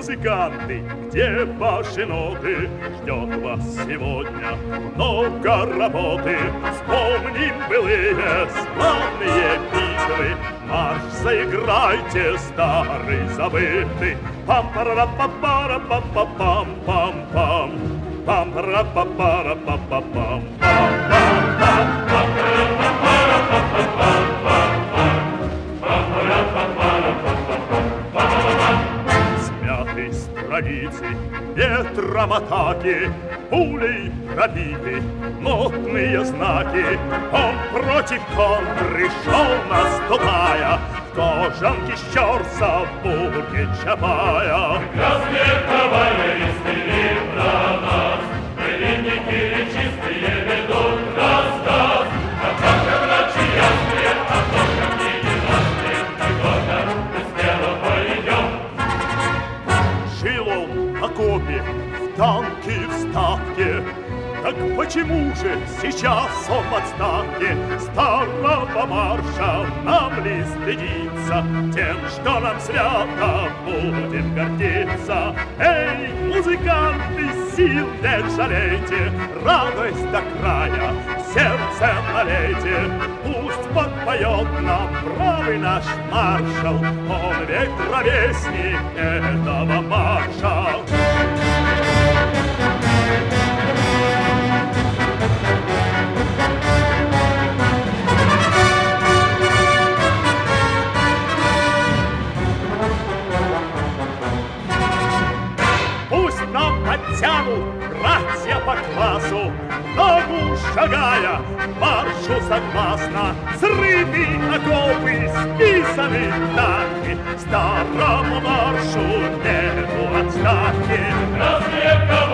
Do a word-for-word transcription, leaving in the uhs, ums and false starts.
музыканты, где ваши ноты? Ждет вас сегодня много работы. Вспомним былые славные битвы, марш заиграйте старый забытый. Пам-пара-па-пара-па-па-пам-пам-пам. Пам-пара-па-пара-па-па-пам. Смяты страницы ветром атаки, пулей пробиты нотные знаки. Он против контры шел, наступая, в кожанке щерса в бурке Чапая. Красные кавалеристы про нас, пленники чистые ведут рассказ. А как же врачи ясные, а то как не ненастные, когда мы смело пойдем. Жил он в окопе, в танке, в ставке. Так почему же сейчас он в отставке? Старого марша нам ли стыдиться тем, что нам свято будем гордиться? Эй, музыканты, сил не жалейте, радость до края сердце налейте. Пусть подпоет нам бравый наш маршал, он ведь ровесник этого марша. Подтянут братья по классу, ногу шагая, маршу согласно. Срыты окопы, списаны танки, старому маршу нету отставки. Красные